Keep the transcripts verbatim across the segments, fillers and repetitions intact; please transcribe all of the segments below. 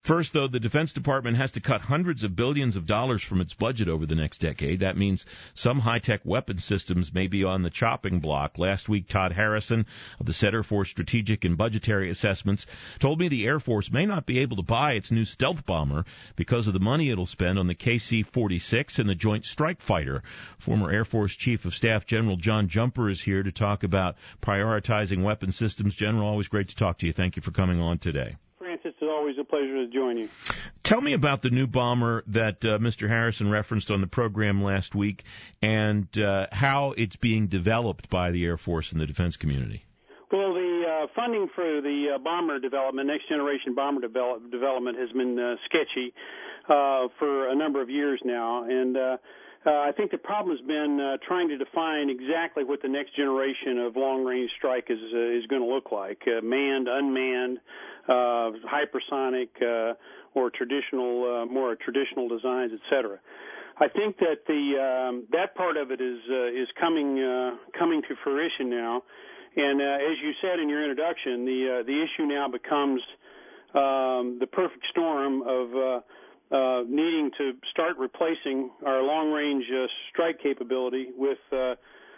First, though, the Defense Department has to cut hundreds of billions of dollars from its budget over the next decade. That means some high-tech weapon systems may be on the chopping block. Last week, Todd Harrison of the Center for Strategic and Budgetary Assessments told me the Air Force may not be able to buy its new stealth bomber because of the money it'll spend on the K C forty-six and the Joint Strike Fighter. Former Air Force Chief of Staff General John Jumper is here to talk about prioritizing weapon systems. General, always great to talk to you. Thank you for coming on today. Francis, it's always a pleasure to join you. Tell me about the new bomber that uh, Mister Harrison referenced on the program last week and uh, how it's being developed by the Air Force and the defense community. Well, the uh, funding for the uh, bomber development, next generation bomber develop, development, has been uh, sketchy uh, for a number of years now, and uh, uh, I think the problem has been uh, trying to define exactly what the next generation of long-range strike is uh, is going to look like: uh, manned, unmanned, uh, hypersonic, uh, or traditional, uh, more traditional designs, et cetera. I think that the um, that part of it is uh, is coming uh, coming to fruition now. And uh, as you said in your introduction, the uh, the issue now becomes um, the perfect storm of uh, uh, needing to start replacing our long-range uh, strike capability with uh,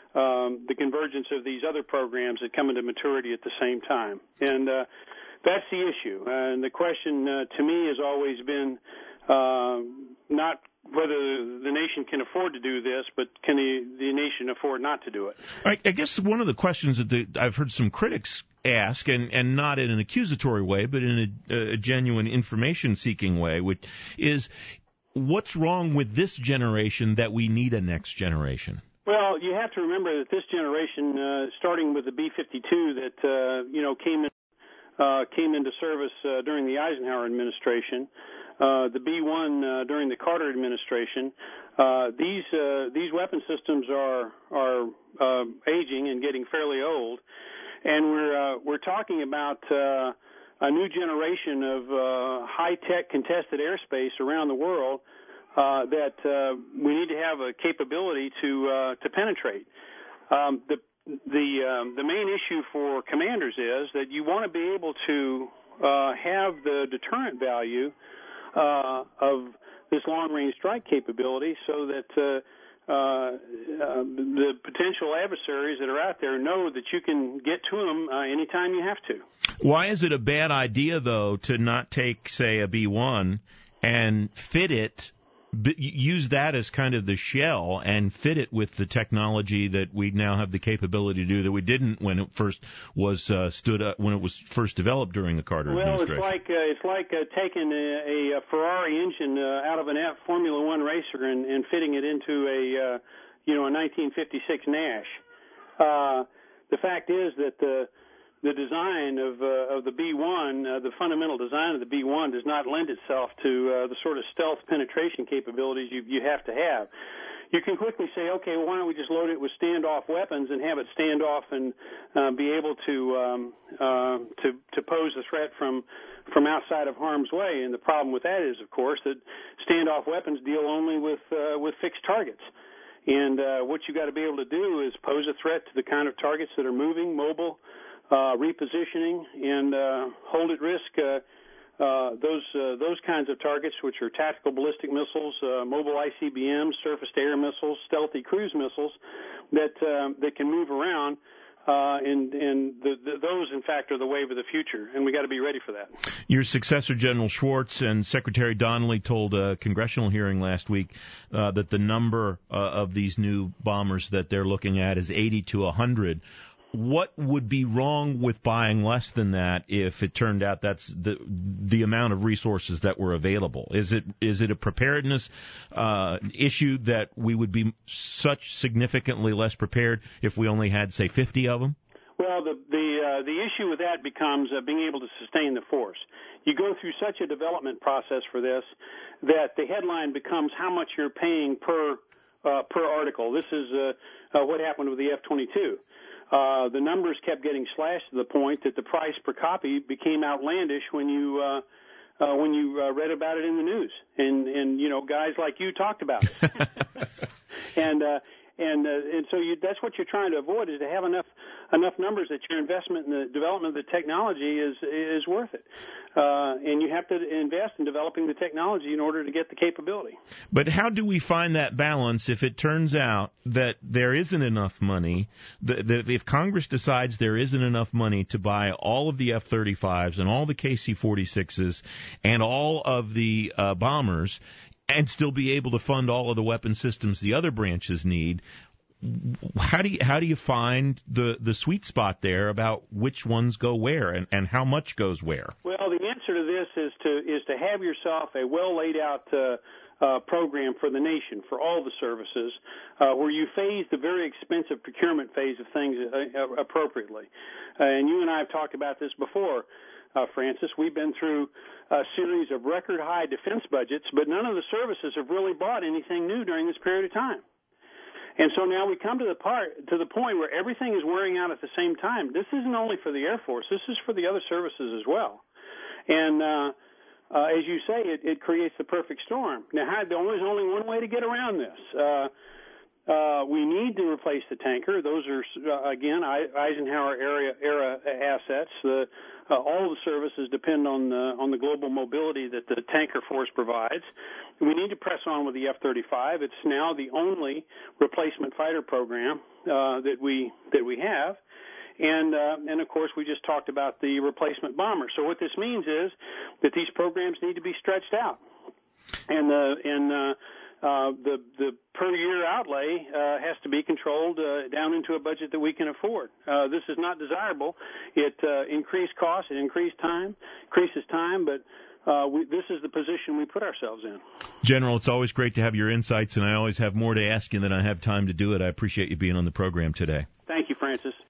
um, the convergence of these other programs that come into maturity at the same time. And uh, that's the issue. Uh, and the question uh, to me has always been uh, not whether the nation can afford to do this, but can the, the nation afford not to do it? I, I guess one of the questions that the, I've heard some critics ask, and, and not in an accusatory way, but in a, a genuine information-seeking way, which is, what's wrong with this generation that we need a next generation? Well, you have to remember that this generation, uh, starting with the B fifty-two that, uh, you know, came in, uh, came into service uh, during the Eisenhower administration, Uh, the B one uh, during the Carter administration, uh, these uh, these weapon systems are are uh, aging and getting fairly old, and we're uh, we're talking about uh, a new generation of uh, high-tech contested airspace around the world uh, that uh, we need to have a capability to uh, to penetrate. Um, the the um, the main issue for commanders is that you want to be able to uh, have the deterrent value Uh, of this long-range strike capability so that uh, uh, uh, the potential adversaries that are out there know that you can get to them uh, anytime you have to. Why is it a bad idea, though, to not take, say, a B one and fit it, b- use that as kind of the shell and fit it with the technology that we now have the capability to do that we didn't when it first was uh, stood up, when it was first developed during the Carter well, administration? Well, it's like uh, it's like uh, taking a, a Ferrari engine uh, out of an F Formula One racer and, and fitting it into a uh, you know a nineteen fifty-six Nash. Uh, the fact is that the the design of uh, of the B one, uh, the fundamental design of the B one, does not lend itself to uh, the sort of stealth penetration capabilities you you have to have. You can quickly say, okay, well, why don't we just load it with standoff weapons and have it stand off and uh, be able to um, uh, to to pose the threat from from outside of harm's way. And the problem with that is, of course, that standoff weapons deal only with uh, with fixed targets. And uh, what you got to be able to do is pose a threat to the kind of targets that are moving, mobile, Uh, repositioning, and uh, hold at risk uh, uh, those uh, those kinds of targets, which are tactical ballistic missiles, uh, mobile I C B Ms, surface-to-air missiles, stealthy cruise missiles that uh, that can move around. Uh, and and the, the, those, in fact, are the wave of the future, and we got to be ready for that. Your successor, General Schwartz, and Secretary Donnelly told a congressional hearing last week uh, that the number uh, of these new bombers that they're looking at is eighty to one hundred. What would be wrong with buying less than that if it turned out that's the the amount of resources that were available? Is it is it a preparedness uh, issue that we would be such significantly less prepared if we only had, say, fifty of them? Well, the the uh, the issue with that becomes uh, being able to sustain the force. You go through such a development process for this that the headline becomes how much you're paying per uh, per article. This is uh, uh, what happened with the F twenty-two. Uh, the numbers kept getting slashed to the point that the price per copy became outlandish when you uh, uh, when you uh, read about it in the news, and and you know guys like you talked about it, and uh, and uh, and so you, that's what you're trying to avoid, is to have enough enough numbers that your investment in the development of the technology is is worth it. Uh, and you have to invest in developing the technology in order to get the capability. But how do we find that balance if it turns out that there isn't enough money, that, that if Congress decides there isn't enough money to buy all of the F thirty-fives and all the K C forty-sixes and all of the uh, bombers and still be able to fund all of the weapon systems the other branches need? How do you, how do you find the, the sweet spot there about which ones go where and, and how much goes where? Well, the answer to this is to is to have yourself a well laid out uh, uh, program for the nation, for all the services, uh, where you phase the very expensive procurement phase of things uh, appropriately. Uh, and you and I have talked about this before, uh, Francis. We've been through a series of record high defense budgets, but none of the services have really bought anything new during this period of time. And so now we come to the part to the point where everything is wearing out at the same time. This isn't only for the Air Force. This is for the other services as well. And uh, uh, as you say, it, it creates the perfect storm. Now, how, there's only one way to get around this. Uh, uh, we need to replace the tanker. Those are, uh, again, Eisenhower era, era assets. The, uh, all the services depend on the, on the global mobility that the tanker force provides. We need to press on with the F thirty-five. It's now the only replacement fighter program uh, that we that we have. And, uh, and of course, we just talked about the replacement bomber. So what this means is that these programs need to be stretched out. And, uh, and uh, Uh, the the per year outlay uh, has to be controlled uh, down into a budget that we can afford. Uh, this is not desirable. It uh, increased costs, it increased time, increases time, but uh, we, this is the position we put ourselves in. General, it's always great to have your insights, and I always have more to ask you than I have time to do it. I appreciate you being on the program today. Thank you, Francis.